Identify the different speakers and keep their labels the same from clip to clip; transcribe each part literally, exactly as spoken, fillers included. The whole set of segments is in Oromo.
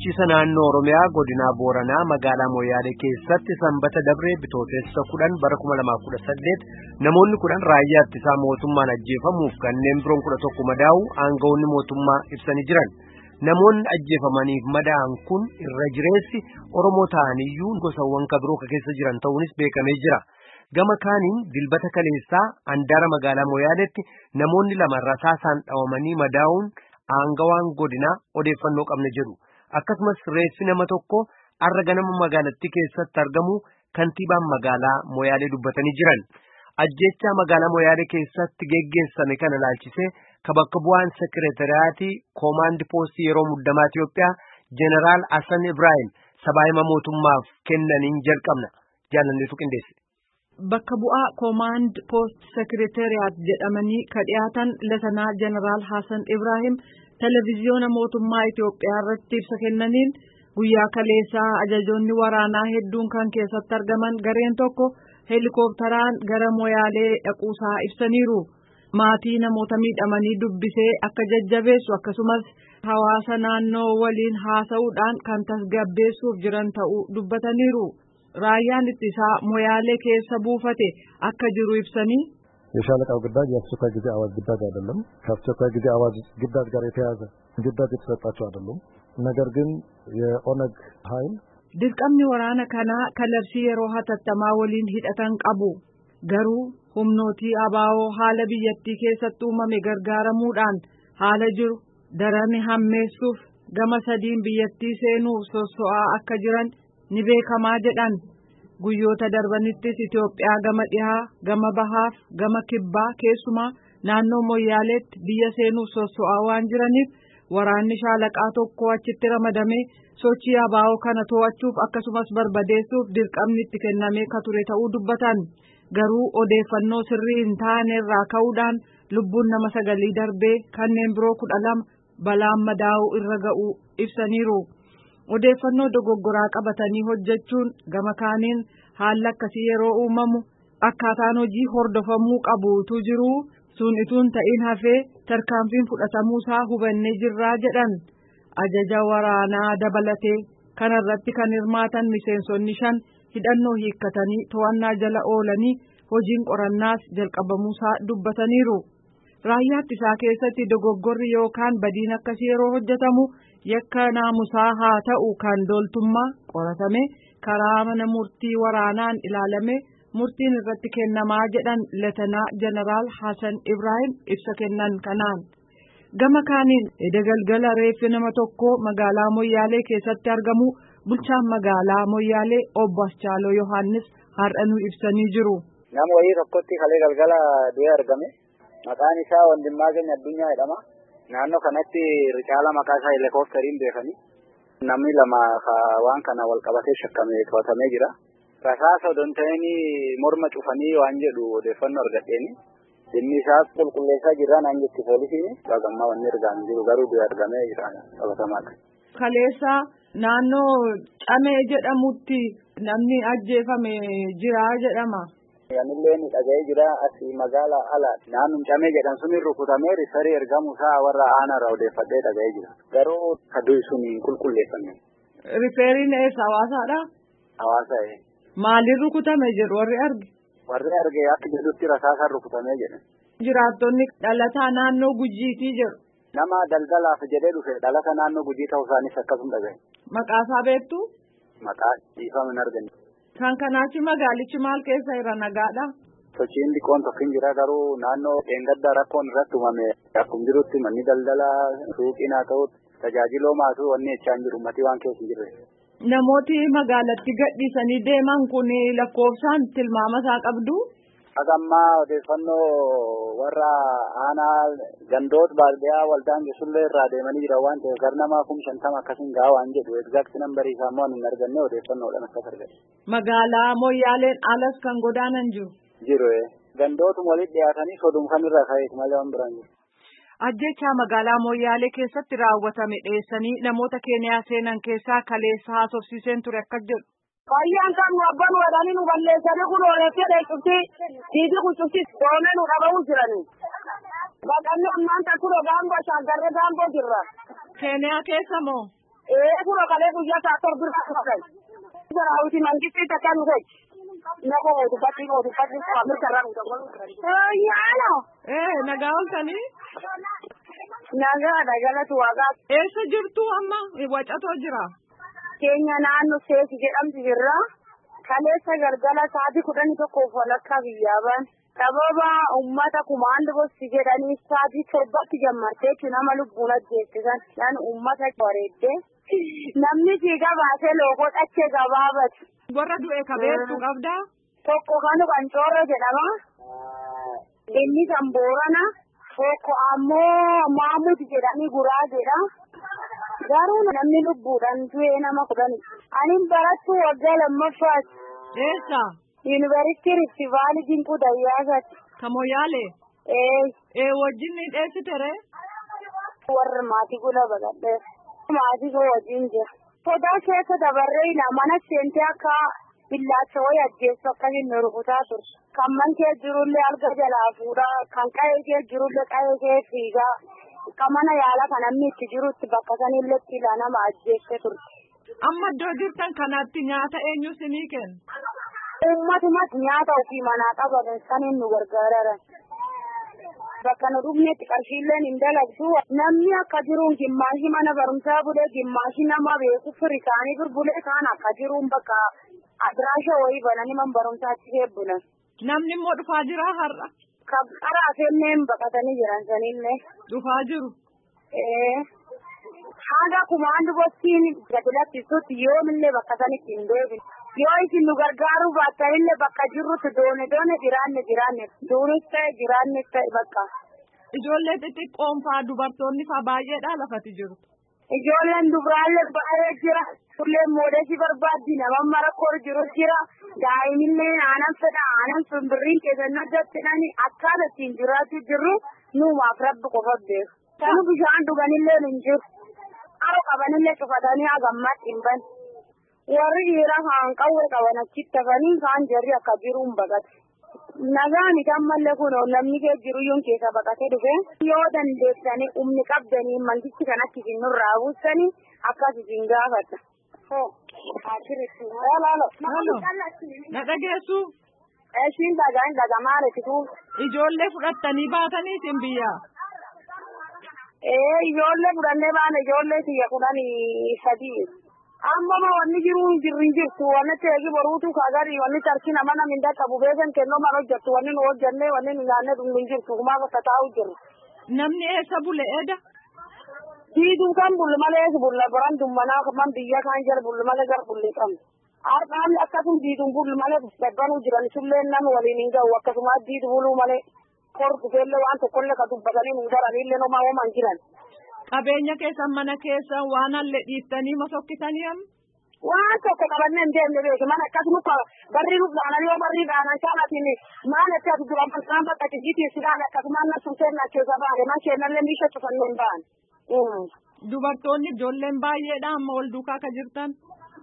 Speaker 1: bulchiisa naannoo Oromiyaa godina Booranaa magaalaa Moyaalee keessatti sanbata dabree bitootessa kudhan bara kuma lamaaf kudha saddeet namoonni kudhan raayyaa ittisaa mootummaan ajjeefamuuf kanneen biroon kudha tokko madaa'u aangawoonni mootummaa ibsanii jiran. Namoonni ajjeefamaniif madaa'an kun irra jireessi Oromoo ta'aniyyuu gosawwan kabiroo keessa jiran ta'uunis beekamee jira. Gama kaaniin dilbata kaleessaa handaara magaalaa Moyaaleetti namoonni lama rasaasaan dhawamanii madaa'uun aangawaan godinaa odeeffannoo qabne jedhu. Akkasumas reeffi nama tokko har'a ganama magaalattii keessatti argamu kantiibaan magaalaa Moyaalee dubbatanii jiran. Ajjechaa magaalaa Moyaalee keessatti geggeessame kana ilaalchisee bakka bu'aan sekireetariyaatii koomaandi poostii yeroo muddamaa Itiyoophiyaa Jeneraal Hassan Ibrahim sabaayima mootummaaf kennaniin jalqabna. Jaalalleetu qindeesse.
Speaker 2: Bakka bu'aa koomaand poost sekireetariyaat jedhamanii ka dhiyaatan Latanaa Jeneraal Hassan Ibrahim televiziyoona mootummaa Itiyoophiyaa irratti ibsa kennaniin guyyaa kaleessaa ajajoonni waraanaa hedduun kan keessatti argaman gareen tokko heelikoopteraan gara Moyaalee dhaquusaa ibsaniiru. Maatii namoota miidhamanii dubbisee akka jajjabeessu akkasumas hawaasa naannoo waliin haasa'uudhaan kan tasgabbeessuuf jiran ta'uu dubbataniiru. Raayyaan ittisaa Moyaalee keessa buufate akka jiru ibsanii
Speaker 3: የሻለቃው ግዳጅ የአስቸኳይ ጊዜ አዋጅ ግዳጅ አይደለም። ከአስቸኳይ ጊዜ አዋጅ ግዳጅ ጋር የተያያዘ ግዳጅ የተሰጣቸው አይደለም። ነገር ግን የኦነግ ኃይል
Speaker 2: dirqamni waraana kanaa kalabsii yeroo hatattamaa waliin hidhatan qabu. Garuu humnootii abaa'oo haala biyyattii keessatti uumame gargaaramuudhaan haala jiru daran hammeessuuf gama sadiin biyyattii seenuuf sosso'aa akka jiran ni beekamaa jedhan. Guyyoota darbanittis Itiyoophiyaa gama dhihaa, gama bahaaf, gama kibbaa keessumaa naannoo Moyaaleetti biyya seenuuf sosso'aa waan jiraniif waraanni shaalaqaa tokko achitti ramadamee sochii abaa'oo kana to'achuuf akkasumas barbadeessuuf dirqamni itti kennamee ka ture ta'uu dubbatan. Garuu odeeffannoo sirrii hin taane irraa ka'uudhaan lubbuun nama sagalii darbee kanneen biroo kudha lama balaan madaa'uu irra ga'uu ibsaniiru. Odeeffannoo dogoggoraa qabatanii hojjechuun gama kaaniin haalli akkasii yeroo uumamu akkaataan hojii hordofamuu qabuutu jiru sun ituun ta'in hafee tarkaanfiin fudhatamuusaa hubannee jirraa jedhan. Ajaja waraanaa dabalatee kanarratti kan hirmaatan miseensonni shan hidhannoo hiikkatanii to'annaa jala oolanii hojiin qorannaas jalqabamuusaa dubbataniiru. Raayyaa ittisaa keessatti dogoggorri yookaan badiin akkasii yeroo hojjetamu yakka naamusaa haa ta'u kan dooltummaa qoratame karaa mana murtii waraanaan ilaalame murtiin irratti kennamaa jedhan Latanaa Jeneraal Hassan Ibrahim ibsa kennan kanaan. Gama kaaniin galgala reeffi nama tokko magaalaa Moyaalee keessatti argamu bulchaan magaalaa Moyaalee obbo Aschaaloo Yohaannis har'a nu ibsanii jiru.
Speaker 4: Nama wayii tokkotti kalee galgala du'ee argame. Maqaan isaa Wandimmaa Keenya Addunyaa jedhama. Naannoo kanatti ricaala maqaa isaa heelikoopteriin beekanii namni lama waan kana wal qabatee shakkamee to'atamee jira. Rasaasa odoo hin ta'in morma cufanii waan jedhu odeeffannoo argadheeni. Dhimmi isaas qulqulleessaa jirra naan jetti poolisiin. Dhagammaa wanni ergaan jiru garuu du'ee argamee jira qabatamaadha.
Speaker 2: Kaleessa naannoo Camee jedhamutti namni ajjeefame jira jedhama.
Speaker 4: Yanillee ni dhaga'ee jira asii magaalaa ala naannoo Camee jedhan suni rukutamee risarii ergamu isaa warra aanarra odeeffadhee dhaga'ee jira. Garuu kaduu suni qulqulleeffame.
Speaker 2: Rifeeriin eessa hawaasaadha?
Speaker 4: Hawaasa.
Speaker 2: Maaliin rukutame jedhu warri arge?
Speaker 4: Warri arge akka jedhutti rasaasaan rukutamee jedhan.
Speaker 2: Jiraattonni dhalataa naannoo Gujiitii jedhu.
Speaker 4: Nama daldalaaf jedhee dhufe dhalata naannoo Gujii ta'uu isaanis akkasuma dhaga'e.
Speaker 2: Maqaasaa beektu?
Speaker 4: Maqaa dhiifama hin argani.
Speaker 2: Kan kanaachi magaalichi maal keessa irra nagaadha?
Speaker 4: Sochiin xiqqoon tokko hin jira garuu naannoo dheengaddaa rakkoon irratti uumame akkuma jirutti manni daldalaa suuqiin haa ta'u tajaajiloo maasuu wanni jechaa hin jiru ummatii waan keessa hin jirre.
Speaker 2: Namooti magaalatti gadhiisanii deeman kun lakkoofsaan tilmaama isaa qabdu?
Speaker 4: Hagammaa odeeffannoo warra aanaa gandoota baadiyyaa waldaan geessullee irraa deemanii jira waan ta'eef gara namaa kum shantama akkasiin gahaa waan jedhu egzaakti nambarii isaa immoo hin arganne odeeffannoodhaan akkas argate.
Speaker 2: Magaalaa Moyyaaleen alas kan godaanan jiru?
Speaker 4: Jiru gandootuma walitti dhiyaatanii soduun kan irraa ka'eetu malee waan biraan jiru.
Speaker 2: Ajjechaa magaalaa Moyyaalee keessatti raawwatame dheessanii namoota Keeniyaa seenan keessaa kaleessa haasofsiiseen ture akkas jedhu.
Speaker 5: Fayyaan kan nu abbaan wadanii nu balleessanii kun oolettee dheessufti dhiitii kucufti oomee nu dhaba'uu jiranii. Baqanni ammaan takkuroo gaamboo shaaggarree gaamboo jirra.
Speaker 2: Keeniyaa keessa moo?
Speaker 5: ee kuro kalee guyyaa isaa torbirraa qaban. Saraawiti mangisti takkaan gochi. Nako mootu bakki mootu bakki Ameerika irraa nu dabalu. Yaala.
Speaker 2: Ee nagaa oltanii?
Speaker 5: Nagaa dagalatu waagaa.
Speaker 2: Eessa jirtu amma? Wacatoo jira.
Speaker 5: Keenya naannoo seesi jedhamti jirra. Kaleessa galgala sa'aatii kudhanii tokkoof walakkaa biyyaa ba'an. Sababa uummata kumaan bosti jedhanii sa'aatii torbatti jammartee nama lubbuun ajjeessisan. Nan uummata bareeddee. Namni siigaa baasee lookoo dhachee gabaabati.
Speaker 2: Warra du'e kabeettu qabdaa?
Speaker 5: Tokko kanu Qancoorra jedhama. Inni kan Boorana. Tokko ammoo Maamuti jedhanii Guraageedha. Garuu namni lubbuudhaan du'e nama kudhani. Ani barattuu waggaa lammaffaati.
Speaker 2: Eessa?
Speaker 5: Yuunivarsiitii Rifti Vaalii Dinquu Dayyaasatti.
Speaker 2: Kamoyaalee?
Speaker 5: Ee.
Speaker 2: Ee wajjin ni dheessitere?
Speaker 5: Warra maatii gula bagadhee. Maatii koo wajjin jira. Sodaa keessa dabarree mana seentee akka billaacha wayii ajjeessu akkasiin nu rukutaa ture. Kan man kee jirullee alga jalaa fuudhaa, kan qa'ee kee jirullee qa'ee kee fiigaa, kan mana yaala kan namni itti jirutti bakka sanillee itti ilaa nama ajjeesse turte.
Speaker 2: Amma iddoo jirtan kanatti nyaata eenyu sinii kenna?
Speaker 5: Uummatumatti nyaata ofii manaa qaban saniin nu gargaaran. Bakka nu dhufnetti qarshiilleen hin dalagdu. Namni akka jiruun gimmaashii mana barumsaa bulee gimmaashii nama beeku firii isaanii burbulee kaan akka jiruun bakka adiraasha wayii bananii man barumsaatti eebbulan.
Speaker 2: Namni immoo dhufaa jira har'a?
Speaker 5: Kan qaraa fenneen baqatanii jiran sanillee.
Speaker 2: Dhufaa jiru?
Speaker 5: Ee. Haga kumaan dubartiin gadi lakkisuutti yoomillee bakka sanitti hin deebine. Yoo isin nu gargaaruu baattanillee bakka jirrutti doone doone jiraanne jiraanne duunis ta'e jiraannes ta'e bakka.
Speaker 2: Ijoollee xixiqqoon fa'aa dubartoonni fa'aa baay'eedha lafati jiru.
Speaker 5: Ijoolleen dubraallee baay'ee jira. Tullee moodeesii barbaaddi nama marakkoo jiru jira. Daa'imillee aanan fedha aanan simbirriin keessan hojjetanii akkaataa ittiin jiraatu jirru nuumaaf rabbi qofa beeku. Kanu bishaan dhuganillee hin jiru. Haroo qabanillee cufatanii hagammaatti hin bane. Warri dhiiraa kaan qawwee qaban achitti hafanii kaan jarri akka jiruun baqate. Nagaan gammallee kun namni kee jiruyyuun keessa baqatee dhufe yoo dandeessanii humni qabdanii mangisti kanatti isin nurraa buustanii akkas isin gaafata.
Speaker 2: Halo. Na dhageessu?
Speaker 5: Ishiin dhagaan dhagamaan itti
Speaker 2: Ijoollee fudhattanii baatanii isin biyyaa?
Speaker 5: Ee ijoollee fudhannee baane ijoollee siyya kudhanii sadii. Amma ma wanni jiru jirri jirtu wanni teegi boruutu kaagari wanni tarkina mana minda qabu beekan kennoo man hojjettu wanni nu hojjennee wanni nu nyaannee dhumni jirtu kumaa bakka taa'u jiru.
Speaker 2: Namni eessa bule eda?
Speaker 5: Diiduu kan bulle malee bulle baran dummanaa man biyya kan jala bulle malee gar bulle qabu. Har'aan akkasum diiduun bulle malee dadbanuu jiran sulleen nan waliin hin ga'u akkasuma diidu buluu malee korku beellee waan tokkollee ka dubbatanii nu daranillee nomaa homan jiran.
Speaker 2: Qabeenya keessan mana keessan waan halle dhiittanii mosokkitanii amma?
Speaker 5: Waan tokko qabannee hin deemne beeku mana akkasuma barri dhugaanan yoo barri dhaanan shaanatiin maal itti ati dura bal'aan bakka tijjiitii sidhaan akkasuma na sunseen na keessa baane man keenyallee miisha cufannee hin ba'an.
Speaker 2: Dubartoonni ijoolleen baay'eedha amma wal duukaa ka jirtan?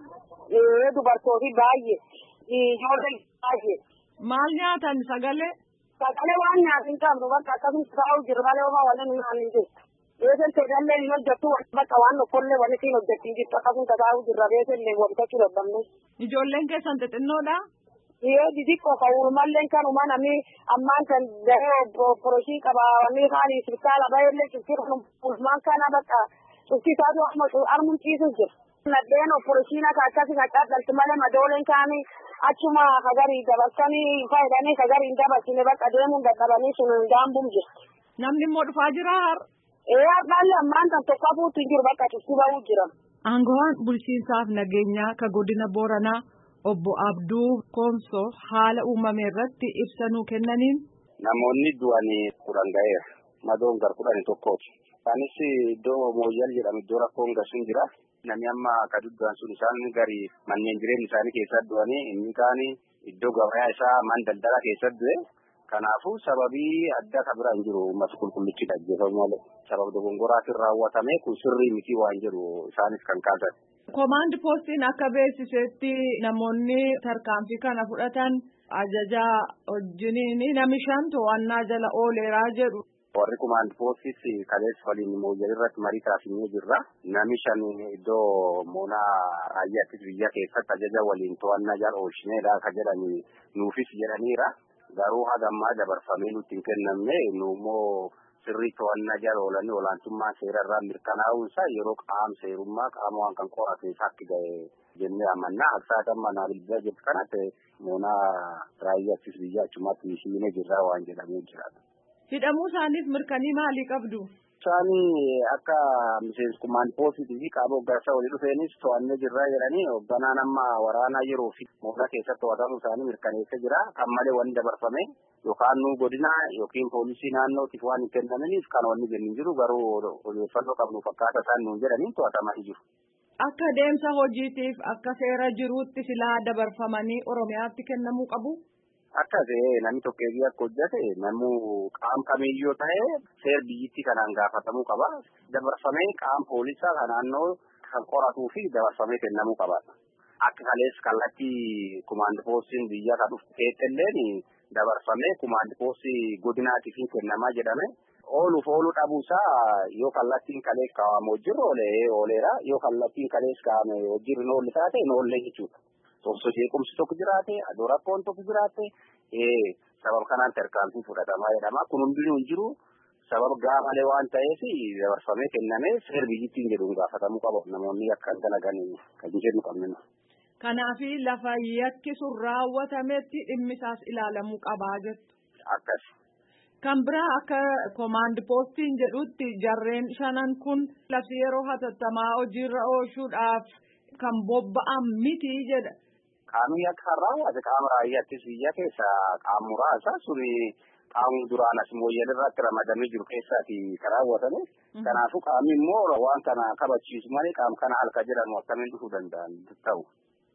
Speaker 5: Ee dubartoonni baay'ee ijoolleen baay'ee.
Speaker 2: Maal nyaatan sagalee?
Speaker 5: Sagalee waan nyaatan qabnu bakka akkasuma taa'u jiru malee homaa waliin hin nyaannin jirtu. Beesen teegallee hin hojjettu bakka waan tokkollee wanni siin hojjettiin jirtu akkasuma taa'u jirra beesellee wabitachuu dadhabne.
Speaker 2: Ijoolleen keessan xixinnoodha?
Speaker 5: Yoo xixiqqoo kan uumalleen kan uuman ammi ammaan kan gahee oopporosii qaba wanni kaan isbitaala baay'ee cuftii kan ulmaan kana bakka cuftii isaatu amma armuun ciisu jira. Naddeen oopporosiin akka akkasii kan caadalti malee madooleen kaanii achuma kagarii dabarsanii fayyadanii kagarii hin dabarsine bakka deemuun dadhabanii sun gaambuun jira.
Speaker 2: Namni immoo dhufaa jira har'a?
Speaker 5: Ee haalli ammaan kan tokko hafuutti jiru bakka cuftii ba'uu jira.
Speaker 2: Aangawaan bulchiinsaaf nageenyaa ka godina Booranaa obbo Abduu Koomsoo haala uumame irratti ibsa nuu kennaniin.
Speaker 6: Namoonni du'anii kudhan ga'eera. Madoon gar kudhanii tokkooti. Isaanis iddoo Mooyyal jedhamu iddoo rakkoon gasuun jira. Namni amma akka duddaan sun isaan gari manneen jireenya isaanii keessatti du'anii inni kaanii iddoo gabayaa isaa man daldalaa keessatti du'e. Kanaafuu sababii adda kan biraan jiru uummata qulqullichi dhaggeeffamu malee sababa dogongoraatiin raawwatame kun sirrii miti waan jiru isaanis kan kaasan.
Speaker 2: Komaandi poostiin akka beeksisetti namoonni tarkaanfii kana fudhatan ajajaa wajjiniin nami shan to'annaa jala ooleeraa jedhu
Speaker 6: warri kumaand poostis kaleessa waliin mooyyal irratti marii taasisnee jirra. Nami shan iddoo moonaa raayyaattis biyya keessatti ajaja waliin to'annaa jala oolchineedha akka jedhanii nuufis jedhaniira. Garuu hagammaa dabarfamee nutti hin kennamne nu immoo sirrii to'annaa jala oolanii olaantummaa seerarraa mirkanaa'uunsaa yeroo qaama seerummaa qaama waan kan qorate sakki ga'e jennee amannaa aksaatan manaa bilbila jirtu kanatti moonaa raayyaattis biyya achumatti isheenee jirraa waan jedhamee jira.
Speaker 2: Hidhamuu isaaniif mirkanii maalii qabdu?
Speaker 6: Isaanii akka miseensi kumaand poostii fi qaama hoggansaa walii dhufeenis to'annee jirraa jedhanii hogganaan amma waraanaa yeroo fi moonaa keessatti to'atamuu isaanii mirkaneessa jira. Kan malee wanni dabarfame yookaan nu godina yookiin poolisii naannootiif waan hin kennaminiif kan wanni jennu jiru garuu odeeffannoo qabnu fakkaata isaan nuun jedhanii to'atamanii jiru.
Speaker 2: Akka deemsa hojiitiif akka seera jiruutti silaa dabarfamanii Oromiyaatti kennamuu qabu?
Speaker 6: Akkasee namni tokkeefi akka hojjate namuu qaama kamiyyuu ta'ee seer biyyittii kanaan gaafatamuu qaba. Dabarfamee qaama poolisaa kan naannoo kan qoratuu fi dabarfamee kennamuu qaba. Akka kalees kallattii kumaand poostiin biyya kan dhufte keessalleen dabarfamee kumaand poostii godinaatiif kennamaa jedhame. Ooluuf ooluu dhabuusaa yoo kallattiin kalees kaa'amu hojirra oolee ooleera yoo kallattiin kalees kaa'ame hojirri hin oolle taate hin oolle jechuudha. Osoo jeequmsi tokko jiraate adoo rakkoon tokko jiraate sababa kanaan tarkaanfii fudhatamaa jedhama. Kun hundinuu hin jiru sababa gaamalee waan ta'eef dabarfamee kennamee seer biyyittiin jedhuun gaafatamuu qaba. Namoonni akka dalagan kan jedhu qabna.
Speaker 2: Kanaaf lafa yakki sun raawwatametti dhimmisaas ilaalamuu qabaa jettu.
Speaker 6: Akkas.
Speaker 2: Kan biraa akka komaand poostiin jedhutti jarreen shanan kun labsii yeroo hatattamaa hojiirra oolchuudhaaf kan bobba'an miti jedha.
Speaker 6: Qaamni akka raawwate qaama raayyaattis biyya keessa qaama muraasa suni qaamni duraan as mooyyal irratti ramadamee jiru keessaati kan raawwatame. Kanaafuu qaamni immoo waan kana kabachiisu malee qaama kana halka jedhamu akkamiin dhufuu danda'an ta'u.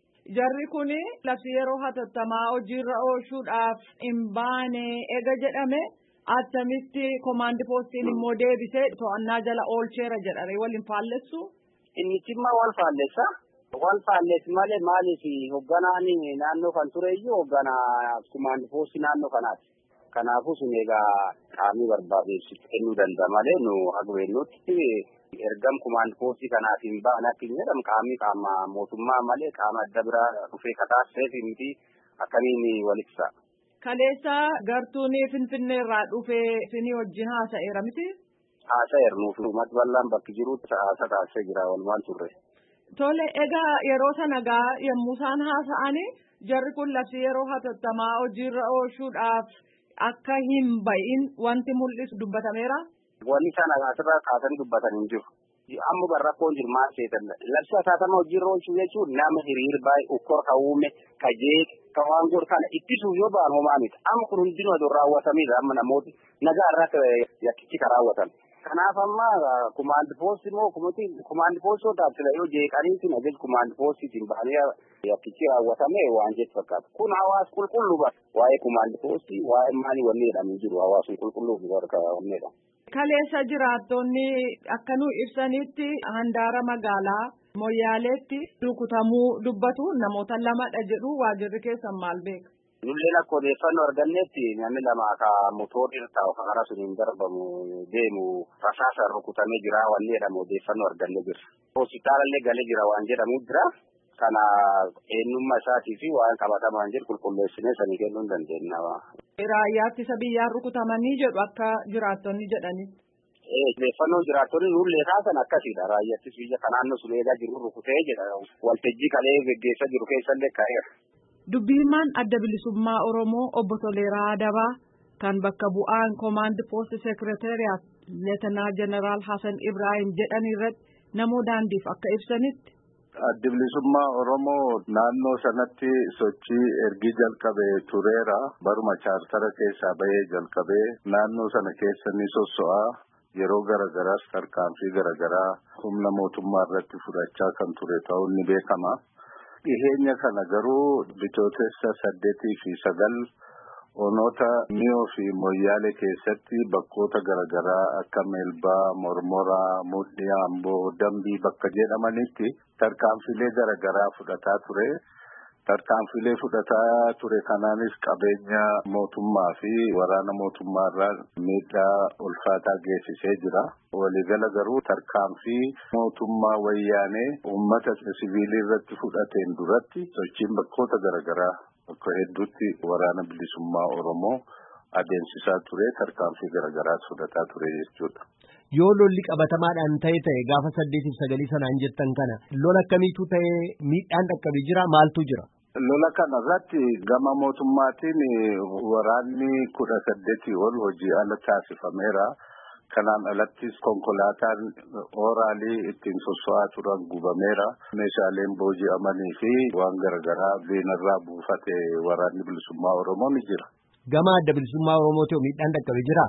Speaker 2: Jarri kun labsii yeroo hatattamaa hojiirra oolchuudhaaf hin baane ega jedhame attamitti komaand poostiin immoo deebisee to'annaa jala oolcheera jedhare waliin faallessu.
Speaker 6: Inni cimma wal faallessa. Wal faallessi malee maaliif hogganaan naannoo kan tureyyuu hogganaa kumaand poostii naannoo kanaati. Kanaafuu sun egaa qaamni barbaadeessu kennuu danda'a malee nu hagweennutti ergam kumaand poostii kanaaf hin ba'an akka hin jedhamu qaamni qaama mootummaa malee qaama adda biraa dhufee kataasseef miti akkamiin walitti
Speaker 2: Kaleessa gartuun Finfinnee irraa dhufee isinii wajjin haasa'eera miti?
Speaker 6: Haasa'eera nuuf uummata bal'aan bakki jirutti haasa taasisee jira walumaan turre.
Speaker 2: Tole egaa yeroo sana gaa yommuu isaan haasa'anii jarri kun labsii yeroo hatattamaa hojiirra oolchuudhaaf akka hin bahin wanti mul'isu dubbatameera?
Speaker 6: Wanni isaan asirraa kaasanii dubbatan hin jiru. Amma barrakkoon jiru maal seetan labsii hatattamaa hojiirra oolchuu jechuun nama hiriir baay'ee ukkor ka uume ka jeeq ka waan godhu kana ittisuuf yoo ba'an homaa miti. Amma kun hundinuu aduu raawwatameera amma namooti nagaa irratti yakkichi ka raawwatan. Kanaaf amma kumaand poostii moo kumaand poostii taasisa yoo jeeqaniitiin ajaj kumaand poostiitiin ba'anii yakkichi raawwatame waan jechu fakkaata. Kun hawaasa qulqulluu bara waa'ee kumaand poostii waa'ee maalii wanni jedhamee jiru hawaasni qulqulluu bara wanneedha.
Speaker 2: Kaleessa jiraattonni akka nu ibsanitti handaara magaalaa Moyyaaleetti rukutamuu dubbatu namoota lamadha jedhu waajirri keessan maal beeka?
Speaker 6: Nulleen akka odeeffannoo argannetti namni lama akka motorri irra taa'u kan karaa suniin darbamu deemu rasaasaan rukutamee jira waan jedhamu odeeffannoo argannee jira. Hospitaalallee galee jira waan jedhamu jira. Kana eenyummaa isaatii fi waan qabatamaan jiru qulqulleessinee sanii kennuu hin dandeenya.
Speaker 2: Raayyaa ittisa biyyaa rukutamanii jedhu akka jiraattonni jedhanitti.
Speaker 6: Odeeffannoo jiraattonni nullee kaasan akkasiidha. Raayyaa ittisa biyya kan naannoo sun eegaa jiru rukutee jedha. Waltajjii kalee geggeessaa jiru keessallee ka'eera.
Speaker 2: Dubbii himaan adda bilisummaa Oromoo obbo Toleeraa Adabaa kan bakka bu'aan Komaand Poost Seekreteriyaat Leetanaa Jeneraal Hasan Ibrahim jedhan irratti namoo daandiif akka ibsanitti.
Speaker 7: Adda bilisummaa Oromoo naannoo sanatti sochii ergi jalqabee tureera. Baruma chaartara keessaa bahee jalqabee naannoo sana keessa ni sosso'aa. Yeroo garagaraas tarkaanfii garagaraa humna mootummaa irratti fudhachaa kan ture ta'uun ni beekama. Dhiheenya kana garuu bitootessa saddeetii fi sagal onoota Miyoo fi Moyyaalee keessatti bakkoota garagaraa akka Meelbaa, Mormoraa, Mudhii, Amboo, Dambii bakka jedhamanitti tarkaanfilee garagaraa fudhataa ture. tarkaanfilee fudhataa ture kanaanis qabeenya mootummaa fi waraana mootummaarraa miidhaa ulfaataa geessisee jira. Waliigala garuu tarkaanfii mootummaa wayyaanee uummata siviilii irratti fudhateen duratti sochiin bakkoota garaagaraa bakka hedduutti waraana bilisummaa Oromoo adeemsisaa ture, tarkaanfii garaagaraa fudhataa ture jechuudha.
Speaker 1: Yoo lolli qabatamaadhaan ta'e ta'e gaafa saddeetiif sagalii sanaan jettan kana lola akkamiitu ta'e miidhaan dhaqqabe jira maaltu jira?
Speaker 7: Lola kana irratti gama mootummaatiin waraanni kudha saddeetii ol hojii ala taasifameera. Kanaan alattis konkolaataan ooraalii ittiin sosso'aa turan gubameera. Meeshaaleen booji'amanii fi waan garaagaraa beenarraa buufate waraanni bilisummaa Oromoo ni jira.
Speaker 1: Gama adda bilisummaa Oromoo ta'u miidhaan dhaqqabe jira?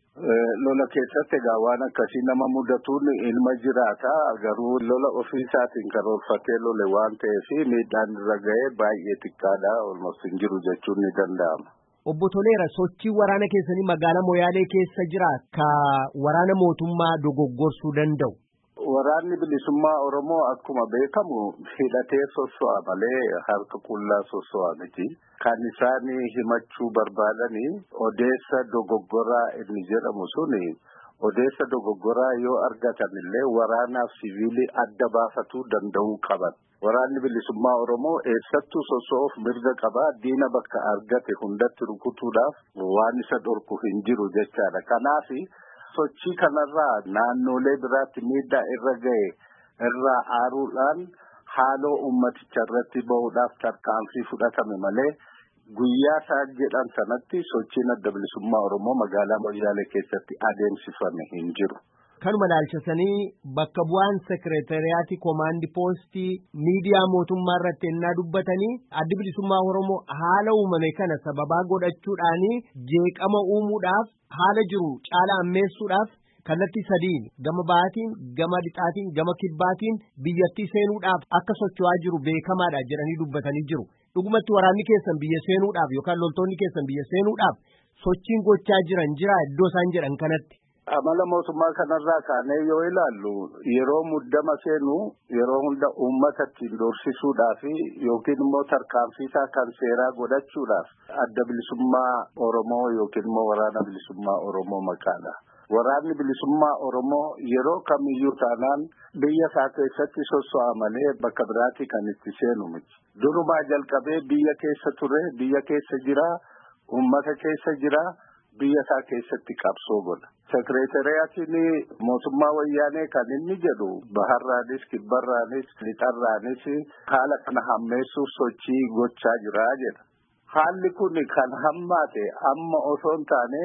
Speaker 7: Lola keessatti egaa waan akkasii nama mudatuun ilma jiraata. Garuu lola ofii isaatiin karoorfatee lole waan ta'eef miidhaan irra ga'ee baay'ee xiqqaadha. Olmoos hin jiru jechuun ni danda'ama.
Speaker 1: Obbo Toleera, sochii waraana keessanii magaalaa Moyaalee keessa jira ka waraana mootummaa dogoggorsuu danda'u?
Speaker 7: Waraanni bilisummaa Oromoo akkuma beekamu hidhatee sosso'a malee harka qullaa sosso'a miti. Kan isaan himachuu barbaadanii odeessa dogoggoraa inni jedhamu suni odeessa dogoggoraa yoo argatan illee waraanaaf siviilii adda baafatuu danda'uu qaban. Waraanni bilisummaa Oromoo eessattuu sosso'uuf mirga qabaa, diina bakka argate hundatti rukutuudhaaf waan isa dhorku hin jiru jechaadha. Kanaaf sochii kanarraa naannolee biraatti miidhaa irra ga'e irraa aaruudhaan haaloo ummaticha irratti bahuudhaaf tarkaanfii fudhatame malee guyyaa isaan jedhan sanatti sochiin adda bilisummaa Oromoo magaalaa Moyaalee keessatti adeemsifame hin jiru.
Speaker 1: Kanuma ilaalchisanii bakka bu'aan sekireetariyaatii koomaandii poostii miidiyaa mootummaa irratti ennaa dubbatanii addi bilisummaa Oromoo haala uumame kana sababaa godhachuudhaanii jeeqama uumuudhaaf haala jiru caala ammeessuudhaaf kallattii sadiin gama ba'aatiin, gama lixaatiin, gama kibbaatiin biyyattii seenuudhaaf akka socho'aa jiru beekamaadha jedhanii dubbatanii jiru. Dhugumatti waraanni keessan biyya seenuudhaaf yookaan loltoonni keessan biyya seenuudhaaf sochiin gochaa jiran jira iddoo isaan jedhan kanatti.
Speaker 7: Amala mootummaa kanarraa kaanee yoo ilaallu yeroo muddama seenu yeroo hunda uummata ittiin doorsisuudhaaf yookiin immoo tarkaanfiisaa kan seeraa godhachuudhaaf adda bilisummaa Oromoo yookiin immoo waraana bilisummaa Oromoo maqaadha. Waraanni bilisummaa Oromoo yeroo kamiyyuu taanaan biyya isaa keessatti sosso'a malee bakka biraatti kan itti seenu miti. Durumaa jalqabee biyya keessa ture, biyya keessa jira, uummata keessa jira. Biyya isaa keessatti qabsoo godha. Sekireetariyaatiin mootummaa wayyaanee kan inni jedhu baharraanis, kibbarraanis, lixarraanis haala kana hammeessuuf sochii gochaa jira jedha. Haalli kun kan hammaate amma osoo hin taane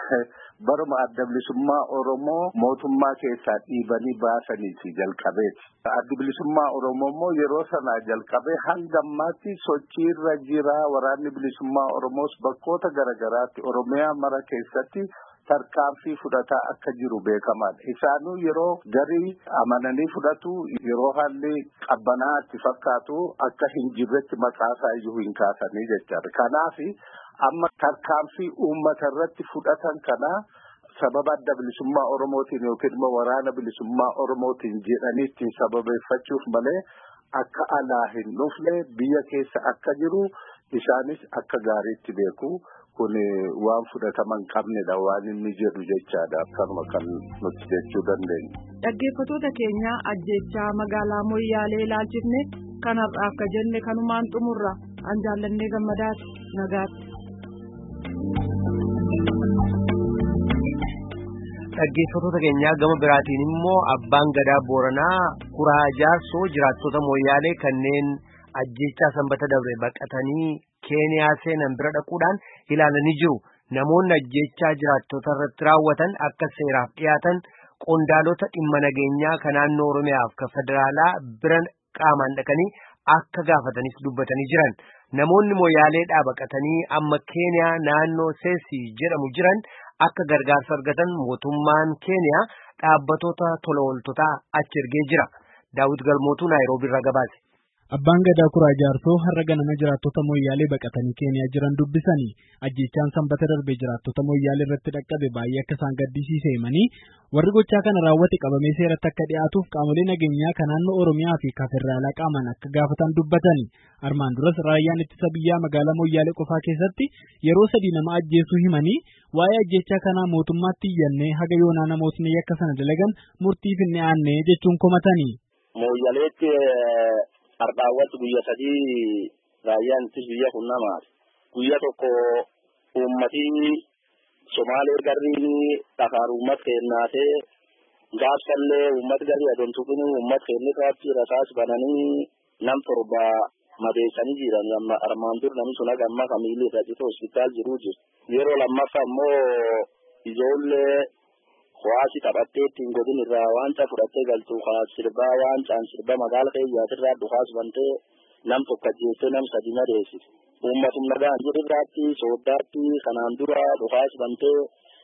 Speaker 7: baruma adda bilisummaa Oromoo mootummaa keessaa dhiibanii baasaniiti jalqabeeti. Adda bilisummaa Oromoo immoo yeroo sanaa jalqabee hanga ammaatti sochii irra jira. Waraanni bilisummaa Oromoos bakkoota garaagaraatti Oromiyaa mara keessatti tarkaanfii fudhataa akka jiru beekamaadha. Isaanuu yeroo garii amananii fudhatu, yeroo haalli qabbanaa itti fakkaatu akka hin jirretti maqaasaa iyyuu hin kaasanii jechaadha. Kanaaf amma tarkaanfii uummata irratti fudhatan kana sababa adda bilisummaa Oromootiin yookiin immoo waraana bilisummaa Oromootiin jedhanii ittiin sababeeffachuuf malee akka alaa hin dhufne biyya keessa akka jiru isaanis akka gaariitti beeku. Kun waan fudhataman qabnedha waan inni jedhu jechaadha akkanuma kan nuti jechuu dandeenya.
Speaker 2: Dhaggeeffattoota keenya ajjechaa magaalaa Moyyaalee ilaalchifne kanarraa akka jenne kanumaan xumurra an jaallannee gammadaati nagaatti.
Speaker 1: Dhaggeeffattoota keenyaa gama biraatiin immoo abbaan gadaa Booranaa Kuraa Jaarsoo jiraattota Moyyaalee kanneen ajjechaa sanbata dabre baqatanii Keeniyaa seenan bira dhaquudhaan ilaalanii jiru. Namoonni ajjechaa jiraattota irratti raawwatan akka seeraaf dhiyaatan qondaalota dhimma nageenyaa kan naannoo Oromiyaaf kan federaalaa bira qaamaan dhaqanii akka gaafatanis dubbatanii jiran. Namoonni Moyyaaleedhaa baqatanii amma Keeniyaa naannoo Seesii jedhamu jiran akka gargaarsa argatan mootummaan Keeniyaa dhaabbatoota tola ooltotaa achi ergee jira. Daawit Galmootuu Naayiroobii irraa gabaase.
Speaker 8: Abbaan Gadaa Kuraa Jaarsoo har'a ganama jiraattota Moyyaalee baqatanii Keeniyaa jiran dubbisanii ajjeechaan sanbata darbee jiraattota Moyyaalee irratti dhaqqabe baay'ee akka isaan gaddisiise himanii warri gochaa kana raawwate qabamee seeratti akka dhiyaatuuf qaamolee nageenyaa kan naannoo Oromiyaa fi Federaalaa qaaman akka gaafatan dubbatanii armaan duras raayyaan ittisa biyyaa magaalaa Moyyaalee qofaa keessatti yeroo sadii nama ajjeesuu himanii waa'ee ajjeechaa kanaa mootummaatti iyyannee haga yoonaa namootni yakka sana dalagan murtiif hin dhiyaanne jechuun komatanii.
Speaker 6: Moyyaaleetti Ardaawwatu guyya sadii raayyaan ittisa biyyaa kun namaaf guyya tokko uummatii Somaalee garriin dhakaar uummat kennaatee gaafsallee uummat garrii adoontuun uummat kennitaatti rasaas bananii nam torba madeessanii jiran amma armaan dur namni sun amma kamiillee irratti hospitaal jiruu jiru. Yeroo lammaffaa immoo ijoollee Hawaasi taphattee ittiin godin irraa waanta fudhattee galtu haa sirbaa waancaan sirba magaala keeyyaatirraa dhukaas bantee nam tokko ajjeettee nam sadi madeessite. Uummatum nagaan jirurraatti sooddaatti kanaan dura dhukaas bantee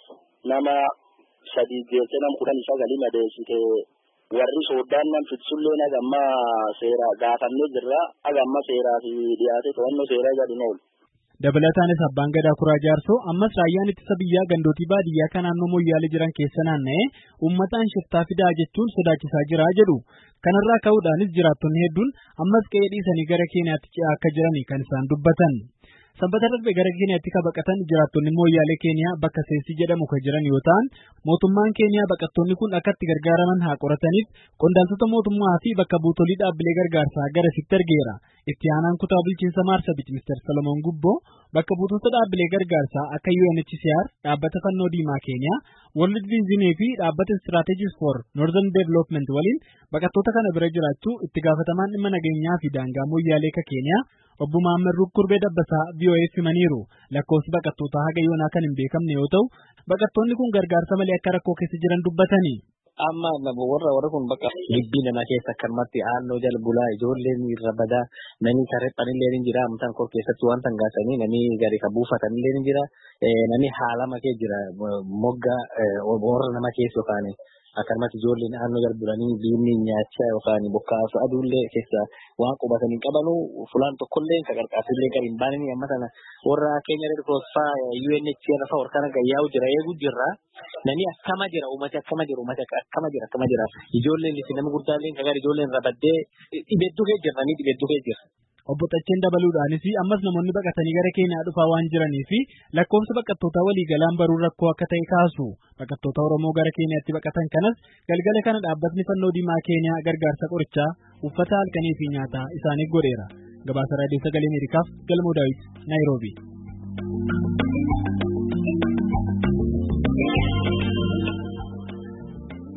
Speaker 6: nama sadi jeettee nam kudhan sagali madeessite. Warri sooddaan nam fitsullee nagamma seera gaafannee jirra agamma seeraa fi dhiyaate to'annoo seeraa gadi oolu.
Speaker 8: Dabalataanis Abbaan Gadaa Kuraa Jaarsoo ammas raayyaan ittisa biyyaa gandootii baadiyyaa kan naannoo Moyyaalee jiran keessa naanna'ee uummataan shiftaa fidaa jechuun sodaachisaa jira jedhu. Kanarraa ka'uudhaanis jiraattonni hedduun ammas qe'ee dhiisanii gara Keeniyaatti ce'aa akka jirani kan isaan dubbatan. Sanbata darbe gara Keeniyaatti ka baqatan jiraattonni Moyyaalee Keeniyaa bakka Seesii jedhamu kan jiran yoo ta'an mootummaan Keeniyaa baqattoonni kun akka itti gargaaraman haa qorataniif qondaaltota mootummaa fi bakka buutolii dhaabbilee gargaarsaa garasitti ergeera. Itti aanaan kutaa bulchiinsa Marsabit Mister Salomoon Gubboo bakka buutota dhaabbilee gargaarsaa akka U N H C R, dhaabbata fannoo diimaa Keeniyaa, World Vision fi dhaabbata Strategies for Northern Development waliin baqattoota kana bira jiraachuu itti gaafatamaan dhimma nageenyaa fi daangaa Moyyaalee ka Keeniyaa Obbo Maammed Rukkurbee Dabbasaa V O A himaniiru. Lakkoofsi baqattootaa haga yoonaa kan hin beekamne yoo ta'u baqattoonni kun gargaarsa malee akka rakkoo keessa jiran dubbatanii.
Speaker 9: Amma warra warra kun bakka gibbii nama keessa akkanumatti aannoo jala bulaa ijoolleen irra badaa namni sarreephanillee ni jira amtaan kor keessatti waan tangaasanii namni gadi ka buufatanillee ni jira namni haalama kee jira mogga warra nama keessa yookaan akkanumatti ijoolleen aannoo jala bulanii diinni nyaachaa yookaan bokkaasu aduullee keessa waan qubatanii qabanu fulaan tokkollee ka qarqaasillee gadi hin baananii amma sana warra keenya Red Cross faa U N H C R faa warra kana gayyaa'u jira eeguu jirra. Nani akkama jira uummata akkama jira uummata akkama jira akkama jira ijoolleen isin nama guddaalleen kagar ijoolleen rabaddee dhibedduu kee jirra ni dhibedduu kee jirra.
Speaker 8: Obbo Tacheen dabaluudhaanis ammas namoonni baqatanii gara Keeniyaa dhufaa waan jiranii fi lakkoofsa baqattootaa waliigalaan baruu rakkoo akka ta'e kaasu. Baqattoota Oromoo gara Keeniyaatti baqatan kanas galgala kana dhaabbatni fannoo diimaa Keeniyaa gargaarsa qorichaa uffata halkanii fi nyaataa isaaniif godheera. Gabaasa Raadiyoo Sagalee Ameerikaaf Galmoo Daawit Naayiroobii.